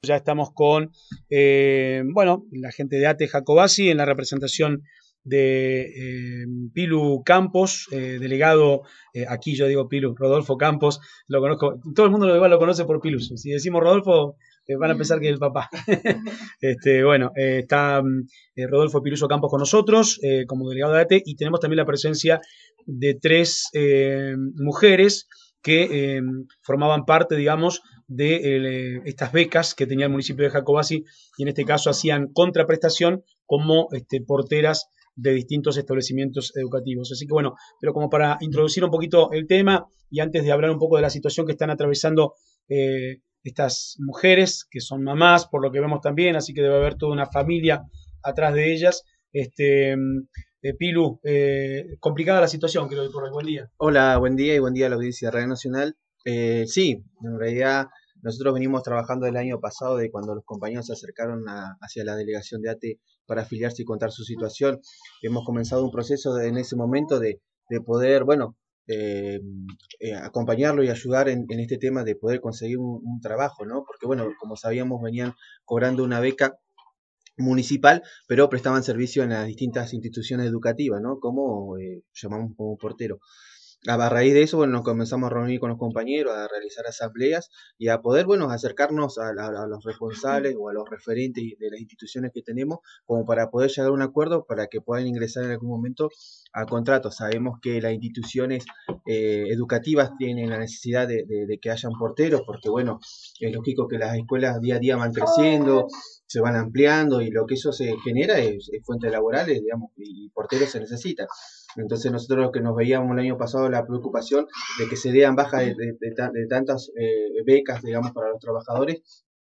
ya estamos con, bueno, la gente de ATE Jacobasi en la representación de Pilu Campos, delegado, aquí yo digo Pilu, Rodolfo Campos, lo conozco, todo el mundo igual lo conoce por Pilu, si decimos Rodolfo van a pensar que es el papá. Bueno, está Rodolfo Piluso Campos con nosotros como delegado de ATE, y tenemos también la presencia de tres mujeres que formaban parte, digamos, de estas becas que tenía el municipio de Jacobasi, y en este caso hacían contraprestación como porteras de distintos establecimientos educativos. Así que bueno, pero como para introducir un poquito el tema y antes de hablar un poco de la situación que están atravesando estas mujeres, que son mamás, por lo que vemos también, así que debe haber toda una familia atrás de ellas. Pilu, complicada la situación, creo que por el buen día. Hola, buen día y buen día a la audiencia de Radio Nacional. Sí, en realidad nosotros venimos trabajando el año pasado de cuando los compañeros se acercaron hacia la delegación de ATE para afiliarse y contar su situación. Hemos comenzado un proceso en ese momento de poder, bueno, acompañarlo y ayudar en este tema de poder conseguir un trabajo, ¿no? Porque, bueno, como sabíamos, venían cobrando una beca municipal, pero prestaban servicio en las distintas instituciones educativas, ¿no? Como llamamos como portero. A raíz de eso, bueno, nos comenzamos a reunir con los compañeros, a realizar asambleas y a poder, bueno, acercarnos a los responsables o a los referentes de las instituciones que tenemos, como para poder llegar a un acuerdo para que puedan ingresar en algún momento a contratos. Sabemos que las instituciones educativas tienen la necesidad de que hayan porteros, porque, bueno, es lógico que las escuelas día a día van creciendo, se van ampliando y lo que eso se genera es fuentes laborales, digamos, y porteros se necesita. Entonces nosotros lo que nos veíamos el año pasado la preocupación de que se dieran baja de tantas becas, digamos, para los trabajadores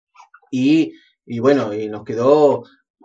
y bueno, y nos quedó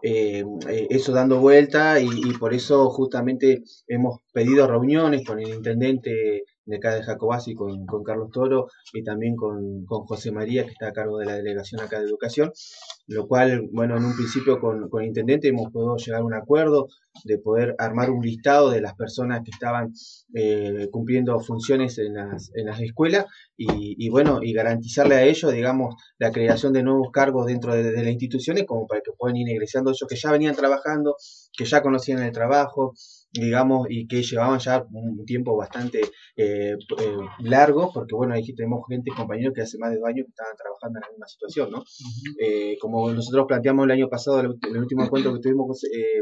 eso dando vuelta y por eso justamente hemos pedido reuniones con el intendente de acá de Jacobasi, con Carlos Toro y también con José María, que está a cargo de la delegación acá de educación, lo cual, bueno, en un principio con el intendente hemos podido llegar a un acuerdo de poder armar un listado de las personas que estaban cumpliendo funciones en las escuelas y bueno, y garantizarle a ellos, digamos, la creación de nuevos cargos dentro de las instituciones como para que puedan ir ingresando ellos que ya venían trabajando, que ya conocían el trabajo, digamos, y que llevaban ya un tiempo bastante largo, porque bueno, ahí tenemos gente, compañeros que hace más de 2 años que estaban trabajando en la misma situación, ¿no? Como nosotros planteamos el año pasado, en el último encuentro que tuvimos,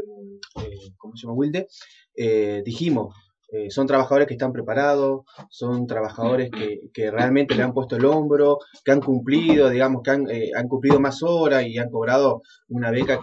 ¿cómo se llama? Wilde, dijimos, son trabajadores que están preparados, son trabajadores que realmente le han puesto el hombro, que han cumplido, digamos, que han cumplido más horas y han cobrado una beca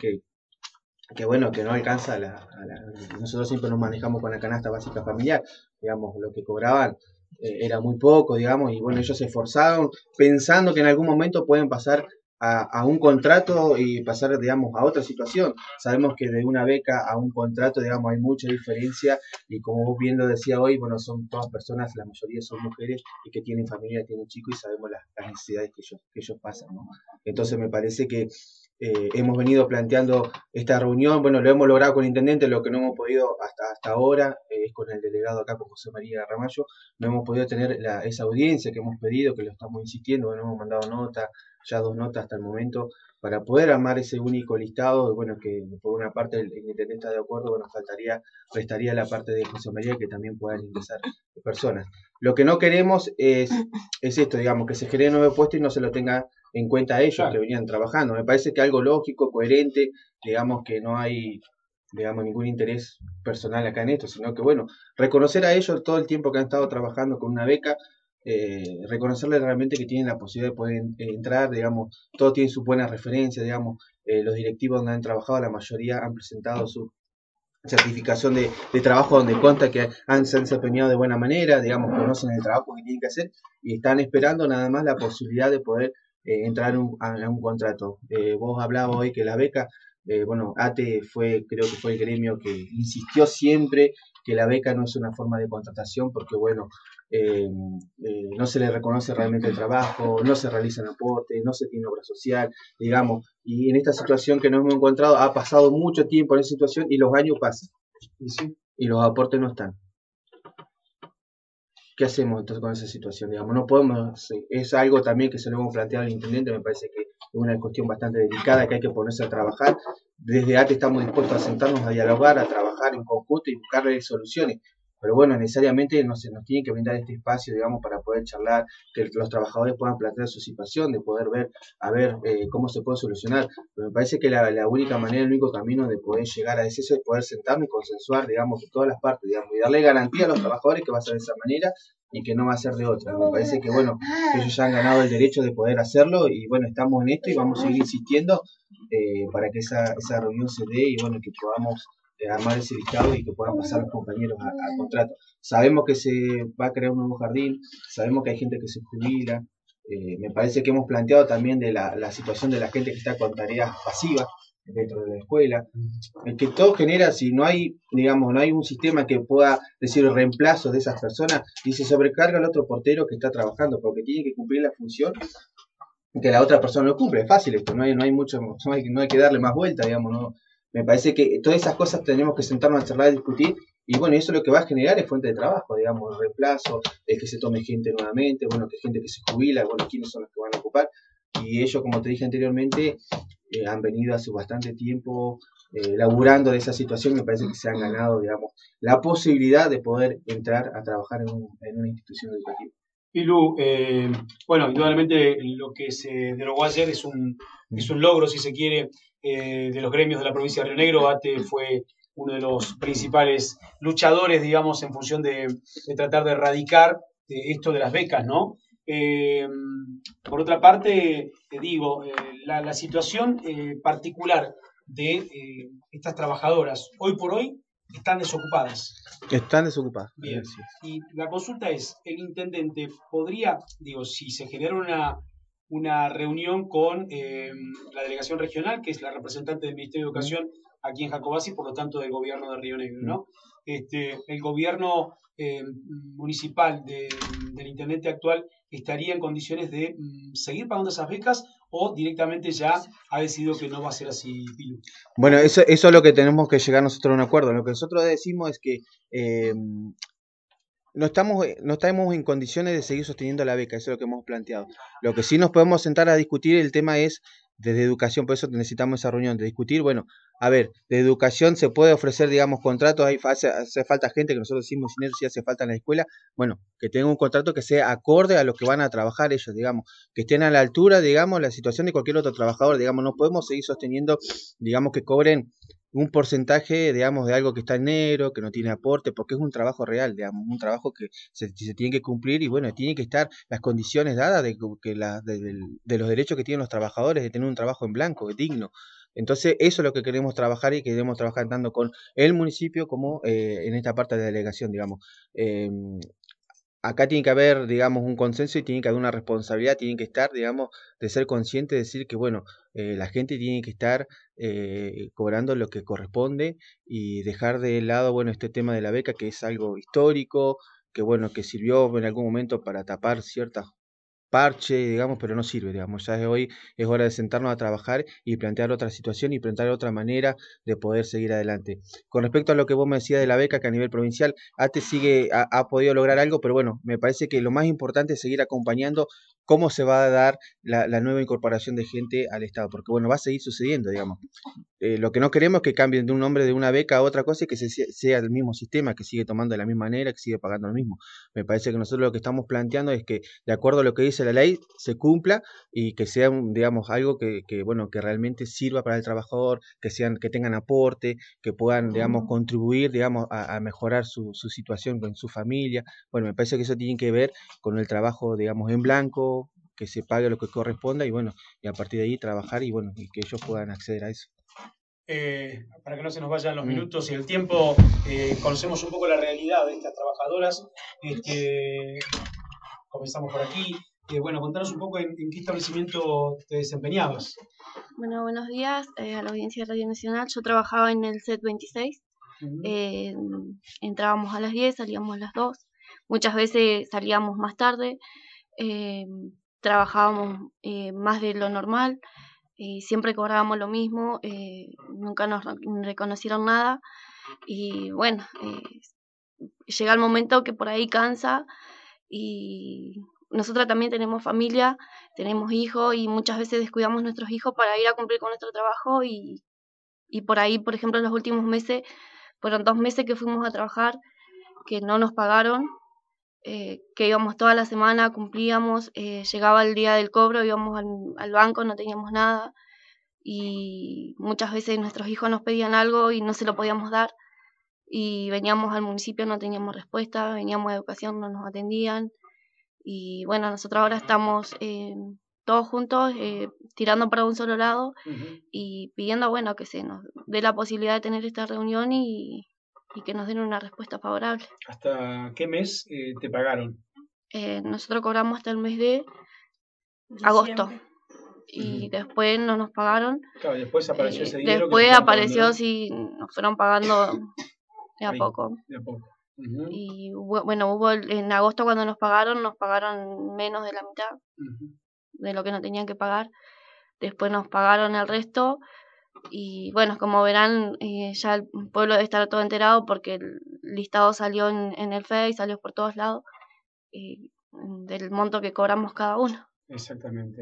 que bueno, que no alcanza nosotros siempre nos manejamos con la canasta básica familiar, digamos, lo que cobraban era muy poco, digamos, y bueno, ellos se esforzaron pensando que en algún momento pueden pasar a un contrato y pasar, digamos, a otra situación. Sabemos que de una beca a un contrato, digamos, hay mucha diferencia y como vos bien lo decía hoy, bueno, son todas personas, la mayoría son mujeres y que tienen familia, tienen chicos y sabemos las necesidades que ellos pasan, ¿no? Entonces me parece que hemos venido planteando esta reunión, bueno, lo hemos logrado con el intendente, lo que no hemos podido hasta ahora es con el delegado acá, con José María Ramallo, no hemos podido tener esa audiencia que hemos pedido, que lo estamos insistiendo, bueno, hemos mandado nota, ya 2 notas hasta el momento, para poder armar ese único listado, bueno, que por una parte el intendente está de acuerdo, bueno, restaría la parte de José María que también puedan ingresar personas. Lo que no queremos es esto, digamos, que se genere un nuevo puesto y no se lo tenga en cuenta a ellos, claro, que venían trabajando. Me parece que algo lógico, coherente, digamos que no hay, digamos, ningún interés personal acá en esto, sino que, bueno, reconocer a ellos todo el tiempo que han estado trabajando con una beca, reconocerles realmente que tienen la posibilidad de poder entrar, digamos, todos tienen sus buenas referencias, digamos, los directivos donde han trabajado, la mayoría han presentado su certificación de trabajo donde consta que se han desempeñado de buena manera, digamos, conocen el trabajo que tienen que hacer y están esperando nada más la posibilidad de poder entrar a un contrato. Vos hablabas hoy que la beca, bueno, ATE creo que fue el gremio que insistió siempre que la beca no es una forma de contratación porque, bueno, no se le reconoce realmente el trabajo, no se realizan aportes, no se tiene obra social, digamos, y en esta situación que nos hemos encontrado ha pasado mucho tiempo en esa situación y los años pasan, ¿sí? Y los aportes no están. ¿qué hacemos entonces con esa situación? Digamos, no podemos, es algo también que se lo hemos planteado al intendente, me parece que es una cuestión bastante delicada, que hay que ponerse a trabajar. Desde ATE estamos dispuestos a sentarnos a dialogar, a trabajar en conjunto y buscarle soluciones. Pero bueno, necesariamente nos tiene que brindar este espacio, digamos, para poder charlar, que los trabajadores puedan plantear su situación, de poder ver, a ver cómo se puede solucionar. Pero me parece que la única manera, el único camino de poder llegar a eso es poder sentarnos y consensuar, digamos, de todas las partes, digamos, y darle garantía a los trabajadores que va a ser de esa manera y que no va a ser de otra. Me parece que, bueno, que ellos ya han ganado el derecho de poder hacerlo y, bueno, estamos en esto y vamos a seguir insistiendo para que esa reunión se dé y, bueno, que podamos armar ese listado y que puedan pasar los compañeros a contrato. Sabemos que se va a crear un nuevo jardín, sabemos que hay gente que se jubila, me parece que hemos planteado también de la situación de la gente que está con tareas pasivas dentro de la escuela, que todo genera, si no hay, digamos, no hay un sistema que pueda decir reemplazo de esas personas, y se sobrecarga al otro portero que está trabajando, porque tiene que cumplir la función que la otra persona no cumple. Es fácil esto, no hay mucho, no hay que darle más vuelta, digamos, no. Me parece que todas esas cosas tenemos que sentarnos a charlar y discutir, y bueno, eso lo que va a generar es fuente de trabajo, digamos, reemplazo, que se tome gente nuevamente, bueno, que gente que se jubila, bueno, quiénes son los que van a ocupar, y ellos, como te dije anteriormente, han venido hace bastante tiempo laburando de esa situación, me parece que se han ganado, digamos, la posibilidad de poder entrar a trabajar en una institución educativa. Pilu, bueno, indudablemente lo que se derogó ayer es un logro, si se quiere, de los gremios de la provincia de Río Negro. ATE fue uno de los principales luchadores, digamos, en función de tratar de erradicar esto de las becas, ¿no? Eh, por otra parte, te digo, la situación particular de estas trabajadoras hoy por hoy están desocupadas. Están desocupados. Bien, y la consulta es, ¿el intendente podría, digo, si se genera una reunión con la delegación regional, que es la representante del Ministerio de Educación aquí en Jacobasi, por lo tanto del gobierno de Río Negro, ¿no? El gobierno municipal del intendente actual estaría en condiciones de seguir pagando esas becas o directamente ya ha decidido que no va a ser así, Pilu? Bueno, eso es lo que tenemos que llegar nosotros a un acuerdo. Lo que nosotros decimos es que eh, no estamos en condiciones de seguir sosteniendo la beca, eso es lo que hemos planteado. Lo que sí nos podemos sentar a discutir, el tema es desde educación, por eso necesitamos esa reunión, de discutir, bueno, a ver, de educación se puede ofrecer, digamos, contratos, hace falta gente, que nosotros decimos sin eso sí hace falta en la escuela, bueno, que tenga un contrato que sea acorde a lo que van a trabajar ellos, digamos, que estén a la altura, digamos, la situación de cualquier otro trabajador, digamos, no podemos seguir sosteniendo, digamos, que cobren un porcentaje, digamos, de algo que está en negro, que no tiene aporte, porque es un trabajo real, digamos, un trabajo que se tiene que cumplir y bueno, tiene que estar las condiciones dadas de los derechos que tienen los trabajadores, de tener un trabajo en blanco, digno. Entonces, eso es lo que queremos trabajar y queremos trabajar tanto con el municipio como en esta parte de la delegación, digamos. Eh, Acá tiene que haber, digamos, un consenso y tiene que haber una responsabilidad, tiene que estar, digamos, de ser consciente, de decir que, bueno, la gente tiene que estar cobrando lo que corresponde y dejar de lado, bueno, este tema de la beca, que es algo histórico, que, bueno, que sirvió en algún momento para tapar ciertas parche, digamos, pero no sirve, digamos. Ya de hoy es hora de sentarnos a trabajar y plantear otra situación y plantear otra manera de poder seguir adelante. Con respecto a lo que vos me decías de la beca, que a nivel provincial ATE ha podido lograr algo, pero bueno, me parece que lo más importante es seguir acompañando cómo se va a dar la nueva incorporación de gente al Estado, porque bueno, va a seguir sucediendo, digamos. Lo que no queremos es que cambien de un nombre de una beca a otra cosa y que sea el mismo sistema, que sigue tomando de la misma manera, que sigue pagando lo mismo. Me parece que nosotros lo que estamos planteando es que, de acuerdo a lo que dice la ley, se cumpla y que sea, digamos, algo bueno, que realmente sirva para el trabajador, que tengan aporte, que puedan, digamos, contribuir, digamos, a mejorar su situación con su familia. Bueno, me parece que eso tiene que ver con el trabajo, digamos, en blanco, que se pague lo que corresponda y bueno, y a partir de ahí trabajar y bueno, y que ellos puedan acceder a eso. Para que no se nos vayan los minutos y el tiempo, conocemos un poco la realidad de estas trabajadoras. Comenzamos por aquí. Bueno, contanos un poco en qué establecimiento te desempeñabas. Bueno, buenos días a la audiencia de Radio Nacional. Yo trabajaba en el CET 26. Entrábamos a las 10, salíamos a las 2. Muchas veces salíamos más tarde. Trabajábamos más de lo normal. Siempre cobrábamos lo mismo. Nunca nos reconocieron nada. Y bueno, llega el momento que por ahí cansa. y nosotras también tenemos familia, tenemos hijos y muchas veces descuidamos nuestros hijos para ir a cumplir con nuestro trabajo y por ahí, por ejemplo, en los últimos meses, fueron 2 meses que fuimos a trabajar, que no nos pagaron, que íbamos toda la semana, cumplíamos, llegaba el día del cobro, íbamos al banco, no teníamos nada y muchas veces nuestros hijos nos pedían algo y no se lo podíamos dar y veníamos al municipio, no teníamos respuesta, veníamos a educación, no nos atendían y bueno, nosotros ahora estamos todos juntos tirando para un solo lado y pidiendo, bueno, que se nos dé la posibilidad de tener esta reunión y que nos den una respuesta favorable. ¿Hasta qué mes te pagaron? Nosotros cobramos hasta el mes de agosto y después no nos pagaron. Claro, después apareció ese dinero. Después apareció, sí, nos fueron pagando de a poco. De a poco. Y bueno, hubo en agosto cuando nos pagaron menos de la mitad de lo que nos tenían que pagar. Después nos pagaron el resto y bueno, como verán, ya el pueblo debe estar todo enterado porque el listado salió en el Face, salió por todos lados del monto que cobramos cada uno. Exactamente.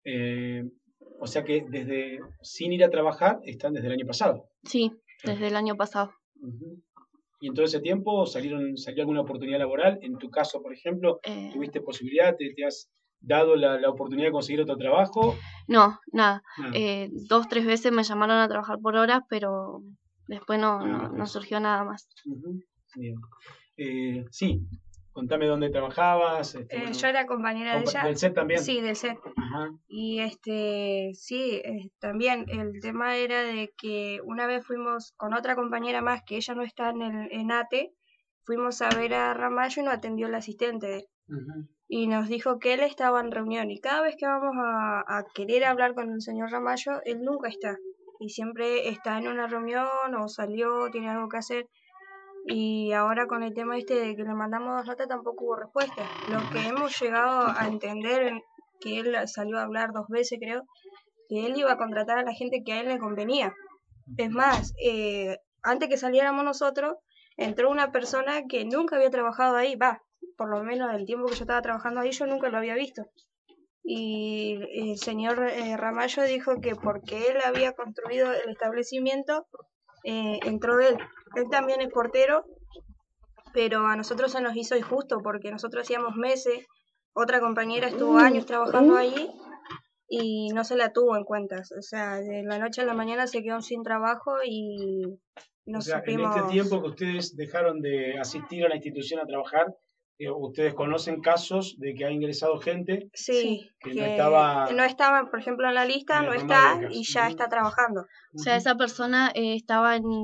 O sea que sin ir a trabajar están desde el año pasado. Sí, desde el año pasado. ¿Y en todo ese tiempo salió alguna oportunidad laboral? En tu caso, por ejemplo, ¿tuviste posibilidad? ¿Te has dado la oportunidad de conseguir otro trabajo? No, nada. 2, 3 veces me llamaron a trabajar por horas, pero después no surgió nada más. Bien. Sí, contame dónde trabajabas. Yo era compañera de ella. ¿Del set también? Sí, del set. Ajá. Y sí, también el tema era de que una vez fuimos con otra compañera más, que ella no está en ATE, fuimos a ver a Ramallo y nos atendió el asistente de él. Y nos dijo que él estaba en reunión y cada vez que vamos a querer hablar con el señor Ramallo, él nunca está. Y siempre está en una reunión o salió, tiene algo que hacer. Y ahora con el tema de que le mandamos 2 notas tampoco hubo respuesta. Lo que hemos llegado a entender, que él salió a hablar 2 veces creo, que él iba a contratar a la gente que a él le convenía. Es más, antes que saliéramos nosotros, entró una persona que nunca había trabajado ahí, por lo menos el tiempo que yo estaba trabajando ahí yo nunca lo había visto. Y el señor Ramallo dijo que porque él había construido el establecimiento, entró él. Él también es portero, pero a nosotros se nos hizo injusto porque nosotros hacíamos meses, otra compañera estuvo años trabajando allí y no se la tuvo en cuenta. O sea, de la noche a la mañana se quedó sin trabajo y no supimos... En este tiempo que ustedes dejaron de asistir a la institución a trabajar, ¿ustedes conocen casos de que ha ingresado gente? Sí, que no estaba, por ejemplo, en la lista, no está y ya está trabajando. O sea, esa persona estaba en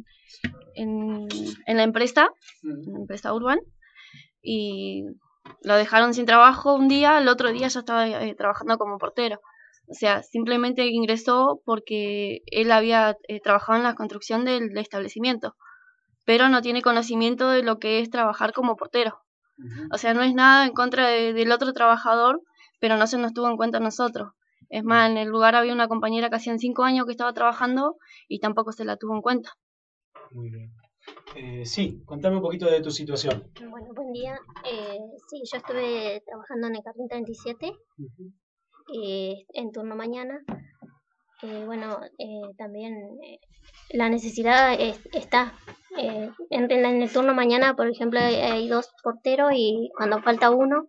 la empresa, en la empresa Urban, y lo dejaron sin trabajo un día, el otro día ya estaba trabajando como portero. O sea, simplemente ingresó porque él había trabajado en la construcción del establecimiento, pero no tiene conocimiento de lo que es trabajar como portero. O sea, no es nada en contra del otro trabajador, pero no se nos tuvo en cuenta a nosotros. Es más, en el lugar había una compañera que hacían 5 años que estaba trabajando y tampoco se la tuvo en cuenta. Muy bien. Sí, contame un poquito de tu situación. Bueno, buen día. Sí, yo estuve trabajando en el Jardín 37, en turno mañana. También la necesidad está. En el turno mañana, por ejemplo, hay 2 porteros y cuando falta uno,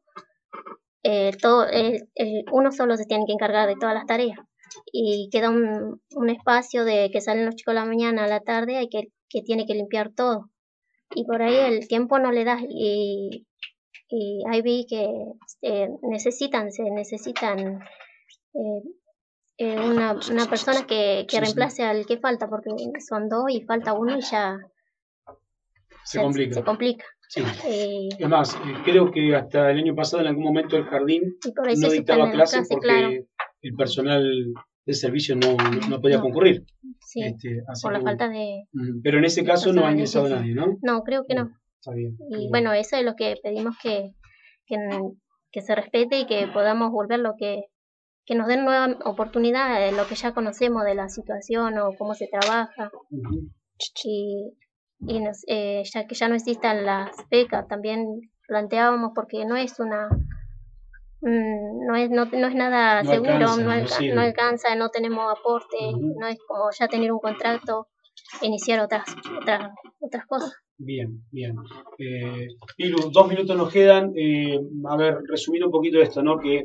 uno solo se tiene que encargar de todas las tareas. Y queda un espacio de que salen los chicos a la mañana, a la tarde, que tiene que limpiar todo. Y por ahí el tiempo no le da. Y ahí vi que se necesitan una persona que reemplace al que falta, porque son 2 y falta uno y ya se complica. Sí. Es más, creo que hasta el año pasado en algún momento el jardín no dictaba clases porque el personal del servicio no podía concurrir. Sí, por la falta de... Pero en ese caso no ha ingresado nadie, ¿no? No, creo que no. Está bien. Y bueno, eso es lo que pedimos que se respete y que podamos volver que nos den nueva oportunidad de lo que ya conocemos de la situación o cómo se trabaja. Y ya que ya no existan las becas, también planteábamos porque no es una no es nada No seguro, alcanza, no, no sirve. no alcanza, no tenemos aporte, Ujú. no es como ya tener un contrato, iniciar otras cosas. Bien, bien. Pilu, 2 minutos nos quedan. A ver, resumir un poquito esto, ¿no? Que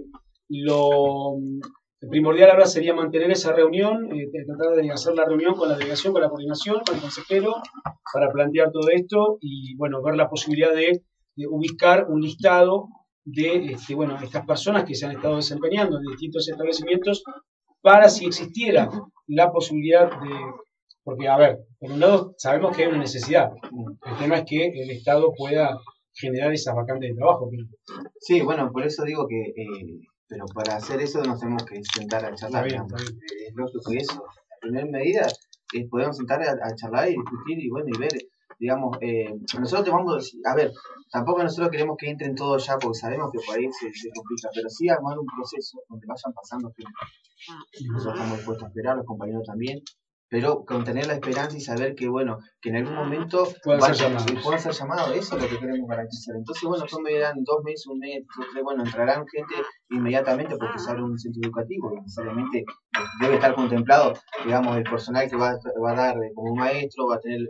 lo primordial ahora sería mantener esa reunión, tratar de hacer la reunión con la delegación, con la coordinación, con el consejero, para plantear todo esto y, bueno, ver la posibilidad de ubicar un listado de, bueno, estas personas que se han estado desempeñando en distintos establecimientos para si existiera la posibilidad de. Porque, a ver, por un lado sabemos que hay una necesidad. El tema es que el Estado pueda generar esas vacantes de trabajo. Sí, bueno, por eso digo que, pero para hacer eso nos tenemos que sentar a charlar, Está bien, digamos. está bien. Es lógico que eso, la primera medida es podemos sentar a charlar y discutir y bueno, y ver, digamos, nosotros te vamos a ver, tampoco nosotros queremos que entren todos ya porque sabemos que por ahí se complica, pero sí armar un proceso donde vayan pasando gente. Nosotros estamos dispuestos a esperar, los compañeros también, pero con tener la esperanza y saber que, bueno, que en algún momento Puedan ser llamados. puedan ser llamados, eso es lo que queremos garantizar. Entonces, bueno, son medidas 2 meses, un mes, 2, 3, bueno, entrarán gente inmediatamente porque se abre un centro educativo y necesariamente debe estar contemplado, digamos, el personal que va a dar como maestro, va a tener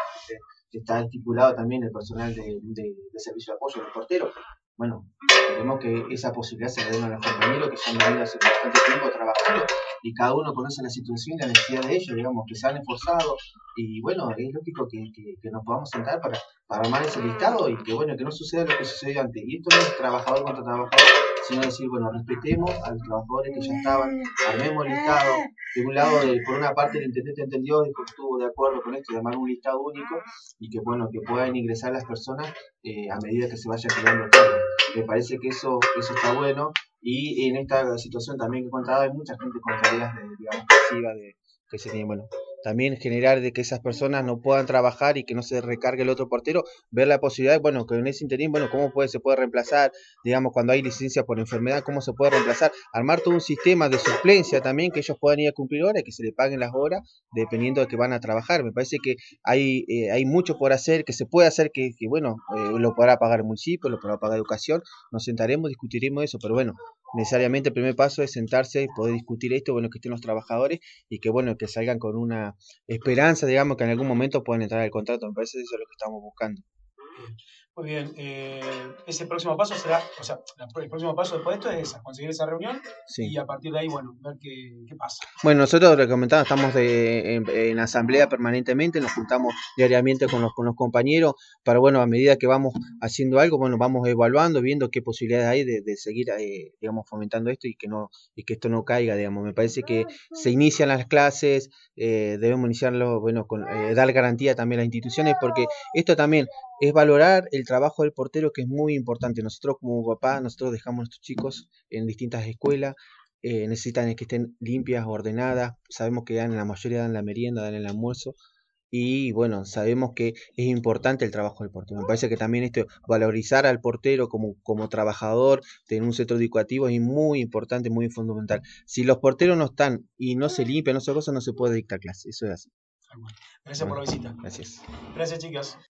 está estipulado también el personal de servicio de apoyo, el portero. Bueno, queremos que esa posibilidad se le den a los compañeros que se han venido hace bastante tiempo trabajando y cada uno conoce la situación y la necesidad de ellos, digamos, que se han esforzado y bueno, es lógico que nos podamos sentar para armar ese listado y que bueno, que no suceda lo que sucedió antes. Y esto no es trabajador contra trabajador, sino decir, bueno, respetemos a los trabajadores que ya estaban, armemos el listado. De un lado, por una parte el intendente entendió y estuvo de acuerdo con esto de armar un listado único y que bueno, que puedan ingresar las personas a medida que se vaya creando todo. Me parece que eso está bueno y en esta situación también que contaba hay mucha gente con tareas digamos, pasivas que se tienen, bueno, también generar de que esas personas no puedan trabajar y que no se recargue el otro portero, ver la posibilidad, bueno, que en ese interín, bueno, cómo se puede reemplazar, digamos, cuando hay licencia por enfermedad, cómo se puede reemplazar, armar todo un sistema de suplencia también, que ellos puedan ir a cumplir horas y que se le paguen las horas dependiendo de que van a trabajar. Me parece que hay mucho por hacer, que se puede hacer, que bueno, lo podrá pagar el municipio, lo podrá pagar educación, nos sentaremos, discutiremos eso, pero bueno, necesariamente el primer paso es sentarse y poder discutir esto, bueno, que estén los trabajadores y que bueno, que salgan con una esperanza, digamos, que en algún momento puedan entrar al contrato. Me parece que eso es lo que estamos buscando. Muy bien, ese próximo paso será, o sea, el próximo paso después de esto es esa, conseguir esa reunión Sí. y a partir de ahí, bueno, ver qué pasa. Bueno, nosotros lo comentamos, estamos en asamblea permanentemente, nos juntamos diariamente con los compañeros para, bueno, a medida que vamos haciendo algo, bueno, vamos evaluando, viendo qué posibilidades hay de seguir, digamos, fomentando esto y que esto no caiga, digamos. Me parece que se inician las clases, debemos iniciarlo, bueno, con dar garantía también a las instituciones, porque esto también es valorar el trabajo del portero, que es muy importante. Nosotros como papá, nosotros dejamos a nuestros chicos en distintas escuelas, necesitan que estén limpias, ordenadas, sabemos que la mayoría dan la merienda, dan el almuerzo, y bueno, sabemos que es importante el trabajo del portero. Me parece que también esto, valorizar al portero como trabajador en un centro educativo es muy importante, muy fundamental. Si los porteros no están y no se limpian, no se cosas, no se puede dictar clase, eso es así. Gracias por la visita. Gracias. Gracias, chicas.